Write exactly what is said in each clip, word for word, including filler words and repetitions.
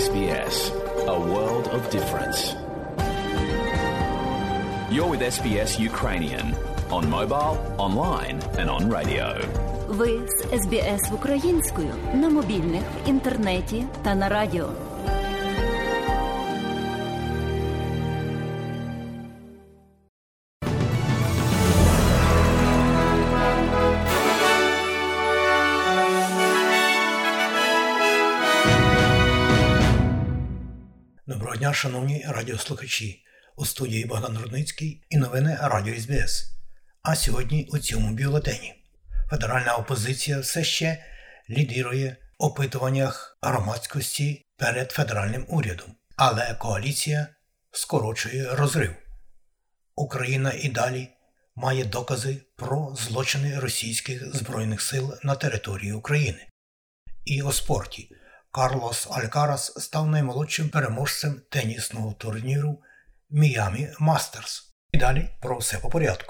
Ес Бі Ес. A world of difference. You're with Ес Бі Ес Ukrainian on mobile, online and on radio. Ви з Ес Бі Ес українською на мобільних, в інтернеті та на радіо. Доброго дня, шановні радіослухачі. У студії Богдан Рудницький і новини Радіо Ес Бі Ес. А сьогодні у цьому бюлетені. Федеральна опозиція все ще лідирує в опитуваннях громадськості перед федеральним урядом. Але коаліція скорочує розрив. Україна і далі має докази про злочини російських збройних сил на території України. І у спорті. Карлос Алькарас став наймолодшим переможцем тенісного турніру Miami Masters. І далі про все по порядку.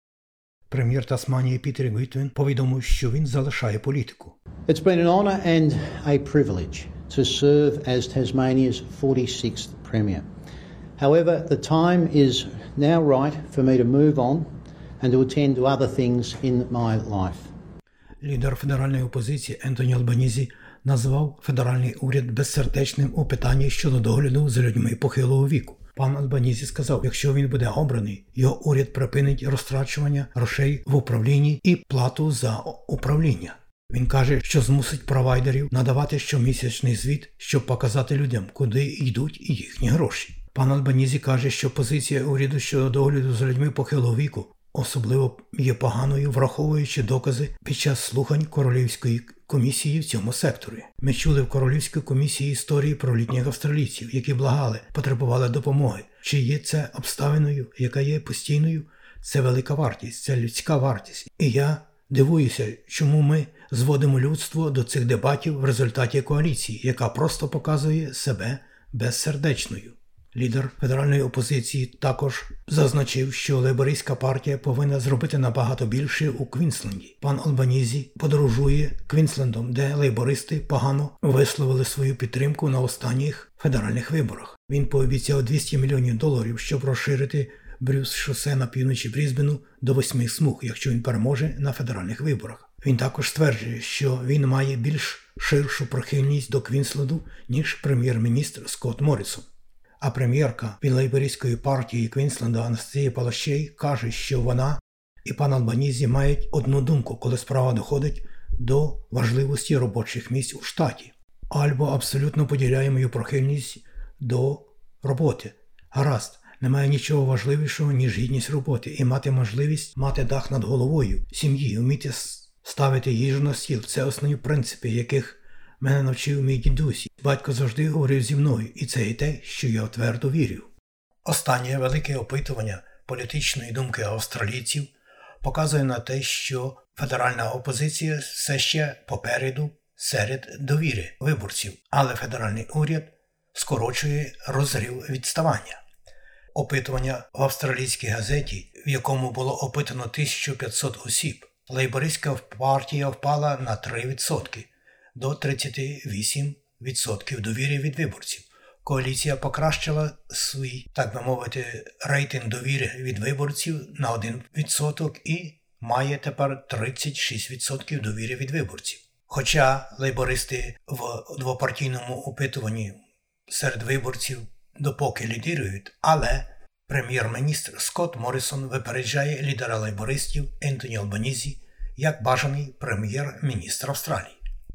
Прем'єр Тасманії Пітер Гвітвін повідомив, що він залишає політику. It's been an honor and a privilege to serve as Tasmania's forty-sixth Premier. However, the time is now right for me to move on and to attend to other things in my life. Лідер федеральної опозиції Ентоні Албанізі назвав федеральний уряд безсердечним у питанні щодо догляду за людьми похилого віку. Пан Албанізі сказав, якщо він буде обраний, його уряд припинить розтрачування грошей в управлінні і плату за управління. Він каже, що змусить провайдерів надавати щомісячний звіт, щоб показати людям, куди йдуть їхні гроші. Пан Албанізі каже, що позиція уряду щодо догляду за людьми похилого віку особливо є поганою, враховуючи докази під час слухань Королівської комісії в цьому секторі. Ми чули в Королівській комісії історії про літніх австралійців, які благали, потребували допомоги. Чи є це обставиною, яка є постійною? Це велика вартість, це людська вартість. І я дивуюся, чому ми зводимо людство до цих дебатів в результаті коаліції, яка просто показує себе безсердечною. Лідер федеральної опозиції також зазначив, що лейбористська партія повинна зробити набагато більше у Квінсленді. Пан Албанізі подорожує Квінслендом, де лейбористи погано висловили свою підтримку на останніх федеральних виборах. Він пообіцяв двісті мільйонів доларів, щоб розширити Брюс шосе на півночі Брізбену до восьми смуг, якщо він переможе на федеральних виборах. Він також стверджує, що він має більш ширшу прихильність до Квінсленду, ніж прем'єр-міністр Скотт Моррисон. А прем'єрка від лейбористської партії Квінсленда Анастасія Палащей каже, що вона і пан Албанізі мають одну думку, коли справа доходить до важливості робочих місць у штаті. Альбо абсолютно поділяє мою прихильність до роботи. Гаразд, немає нічого важливішого, ніж гідність роботи і мати можливість мати дах над головою, сім'ї, вміти ставити їжу на стіл. Це основні принципи, яких мене навчив мій дідусь. Батько завжди говорив зі мною, і це і те, що я твердо вірю. Останнє велике опитування політичної думки австралійців показує на те, що федеральна опозиція все ще попереду серед довіри виборців, але федеральний уряд скорочує розрив відставання. Опитування в австралійській газеті, в якому було опитано тисячу п'ятсот осіб, лейбористська партія впала на три відсотки. До тридцять вісім відсотків довіри від виборців. Коаліція покращила свій, так би мовити, рейтинг довіри від виборців на один відсоток і має тепер тридцять шість відсотків довіри від виборців. Хоча лейбористи в двопартійному опитуванні серед виборців допоки лідирують, але прем'єр-міністр Скотт Моррисон випереджає лідера лейбористів Ентоні Албанізі як бажаний прем'єр-міністр Австралії.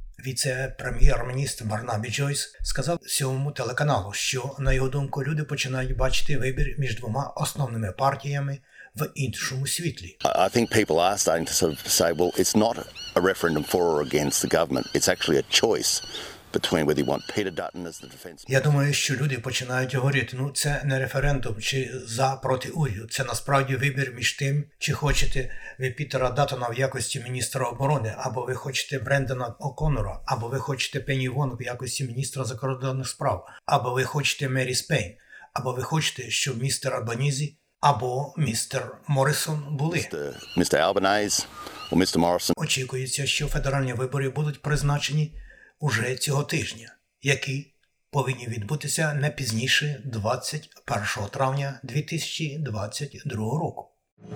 Віце-прем'єр-міністр Барнабі Джойс сказав сьомому телеканалу, що, на його думку, люди починають бачити вибір між двома основними партіями в іншому світлі. I think people are starting to sort of say, well, it's not a referendum for or against the government. It's actually a choice between whether you want Peter Dutton as the defense. Я думаю, що люди починають говорити, ну це не референдум чи за проти уряду. Це насправді вибір між тим, чи хочете ви Пітера Даттона в якості міністра оборони, або ви хочете Брендана О'Коннора, або ви хочете Пенні Вонг в якості міністра закордонних справ, або ви хочете Мері Спейн, або ви хочете, щоб містер Албанізі або містер Моррисон були. містер Albanese or містер Morrison. Очікується, що федеральні вибори будуть призначені уже цього тижня, які повинні відбутися не пізніше двадцять першого травня дві тисячі двадцять другого року.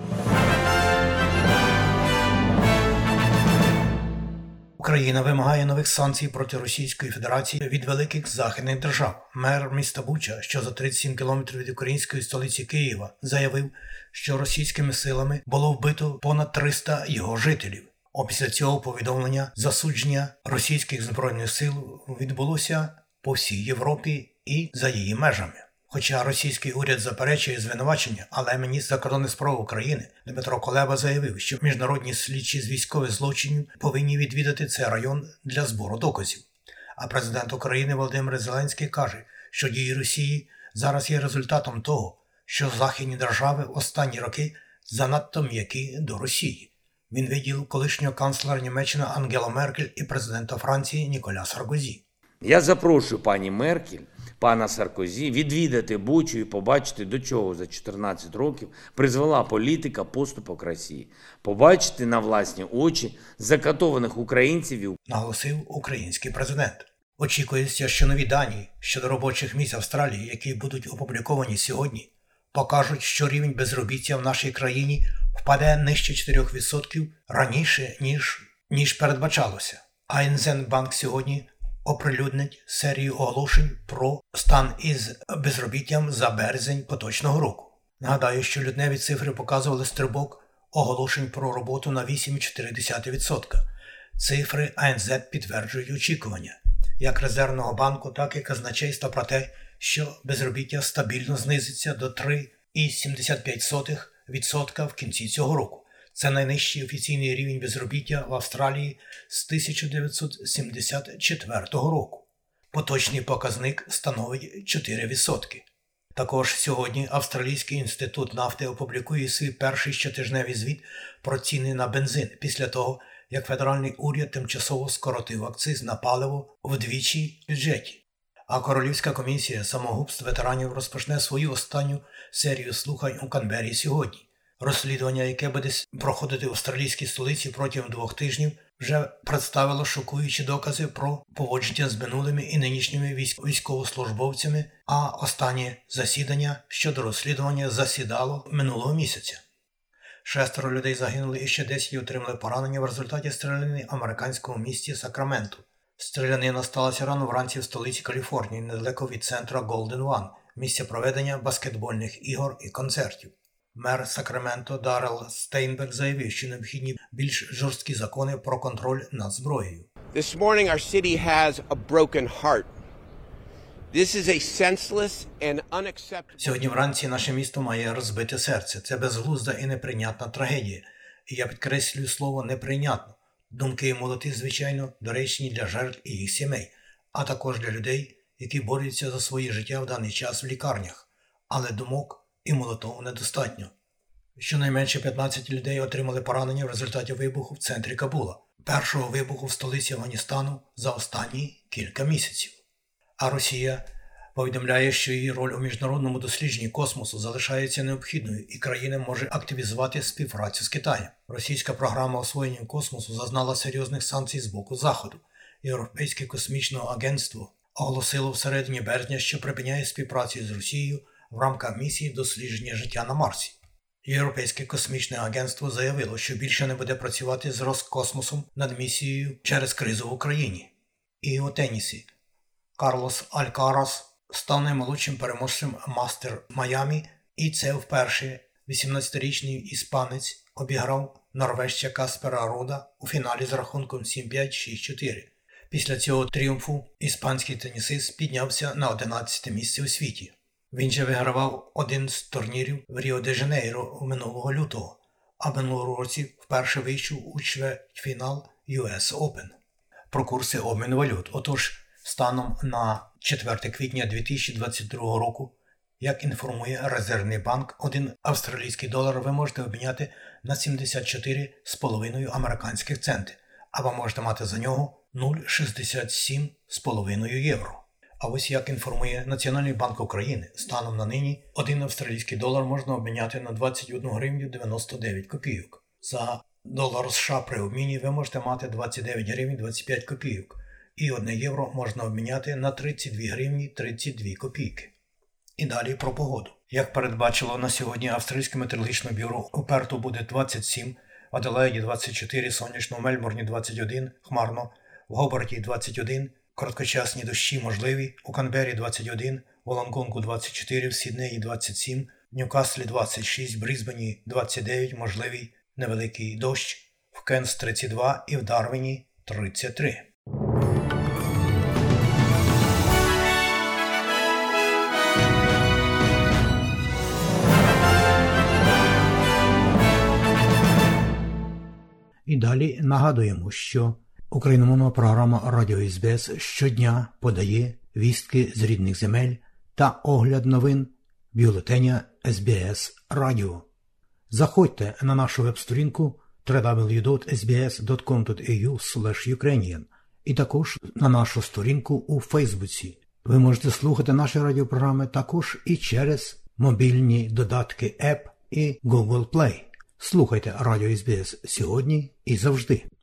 Україна вимагає нових санкцій проти Російської Федерації від великих західних держав. Мер міста Буча, що за тридцять сім кілометрів від української столиці Києва, заявив, що російськими силами було вбито понад триста його жителів. Опісля цього повідомлення засудження російських збройних сил відбулося по всій Європі і за її межами. Хоча російський уряд заперечує звинувачення, але міністр закордонних справ України Дмитро Кулеба заявив, що міжнародні слідчі з військових злочинів повинні відвідати цей район для збору доказів. А президент України Володимир Зеленський каже, що дії Росії зараз є результатом того, що західні держави останні роки занадто м'які до Росії. Він виділив колишнього канцлера Німеччини Ангелу Меркель і президента Франції Ніколя Саркозі. Я запрошую пані Меркель, пана Саркозі відвідати Бучу і побачити, до чого за чотирнадцять років призвела політика поступок Росії. Побачити на власні очі закатованих українців, наголосив український президент. Очікується, що нові дані щодо робочих місць Австралії, які будуть опубліковані сьогодні, покажуть, що рівень безробіття в нашій країні впаде нижче чотирьох відсотків раніше, ніж, ніж передбачалося. А Інвестбанк сьогодні оприлюднить серію оголошень про стан із безробіттям за березень поточного року. Нагадаю, що лютневі цифри показували стрибок оголошень про роботу на вісім цілих чотири десятих відсотка. Цифри ай ен зет підтверджують очікування як Резервного банку, так і казначейства про те, що безробіття стабільно знизиться до три цілих сімдесят п'ять сотих відсотка в кінці цього року. Це найнижчий офіційний рівень безробіття в Австралії з тисяча дев'ятсот сімдесят четвертого року. Поточний показник становить чотири відсотки. Також сьогодні Австралійський інститут нафти опублікує свій перший щотижневий звіт про ціни на бензин після того, як федеральний уряд тимчасово скоротив акциз на паливо вдвічі в бюджеті. А Королівська комісія самогубств ветеранів розпочне свою останню серію слухань у Канберрі сьогодні. Розслідування, яке буде проходити в австралійській столиці протягом двох тижнів, вже представило шокуючі докази про поводження з минулими і нинішніми військовослужбовцями, а останнє засідання щодо розслідування засідало минулого місяця. Шестеро людей загинули і ще десять отримали поранення в результаті стрілянини в американському місті Сакраменто. Стрілянина сталася рано вранці в столиці Каліфорнії, недалеко від центру Golden One, місця проведення баскетбольних ігор і концертів. Мер Сакраменто Даррел Стейнберг заявив, що необхідні більш жорсткі закони про контроль над зброєю. This morning our city has a broken heart. This is a senseless and unacceptable. Сьогодні вранці наше місто має розбите серце. Це безглузда і неприйнятна трагедія. І я підкреслюю слово «неприйнятно». Думки і молоти, звичайно, доречні для жертв і їх сімей, а також для людей, які борються за своє життя в даний час в лікарнях. Але думок і молотов недостатньо. Щонайменше п'ятнадцять людей отримали поранення в результаті вибуху в центрі Кабула, першого вибуху в столиці Афганістану за останні кілька місяців. А Росія повідомляє, що її роль у міжнародному дослідженні космосу залишається необхідною і країна може активізувати співпрацю з Китаєм. Російська програма освоєння космосу зазнала серйозних санкцій з боку Заходу. Європейське космічне агентство оголосило всередині березня, що припиняє співпрацю з Росією в рамках місії дослідження життя на Марсі. Європейське космічне агентство заявило, що більше не буде працювати з Роскосмосом над місією через кризу в Україні. І у тенісі Карлос Алькарас став наймолодшим переможцем Мастер Майамі, і це вперше вісімнадцятирічний іспанець обіграв норвежця Каспера Руда у фіналі з рахунком сім п'ять - шість чотири. Після цього тріумфу іспанський тенісист піднявся на одинадцяте місце у світі. Він же вигравав один з турнірів в Ріо-де-Жанейро минулого лютого, а минулого році вперше вийшов у чвертьфінал ю ес Open. Про курси обміну валют. Отож, станом на четверте квітня дві тисячі двадцять другого року, як інформує Резервний банк, один австралійський долар ви можете обміняти на сімдесят чотири з половиною американських центи, або можете мати за нього нуль цілих шістдесят сім з половиною євро. А ось як інформує Національний банк України, станом на нині один австралійський долар можна обміняти на двадцять одну гривню дев'яносто дев'ять копійок. За долар США при обміні ви можете мати двадцять дев'ять гривень двадцять п'ять копійок. і одне євро можна обміняти на тридцять дві гривні тридцять дві копійки. І далі про погоду. Як передбачило на сьогодні Австралійське метеорологічне бюро, у Перту буде двадцять сім, в Аделаїді двадцять чотири, сонячно, в Мельбурні двадцять один, хмарно, в Гобарті двадцять один, короткочасні дощі можливі, у Канбері двадцять один, у Лонгонгу двадцять чотири, в Сіднеї двадцять сім, в Ньюкаслі двадцять шість, в Брізбені двадцять дев'ять, можливий невеликий дощ, в Кенс тридцять два і в Дарвіні тридцять три. І далі нагадуємо, що україномовна програма Радіо ес бі ес щодня подає вістки з рідних земель та огляд новин бюлетеня ес бі ес Радіо. Заходьте на нашу веб-сторінку дабл ю дабл ю дабл ю крапка ес бі ес крапка ком крапка ей ю слеш юкрейніан і також на нашу сторінку у Фейсбуці. Ви можете слухати наші радіопрограми також і через мобільні додатки App і Google Play. Слухайте Радіо ес бі ес сьогодні і завжди.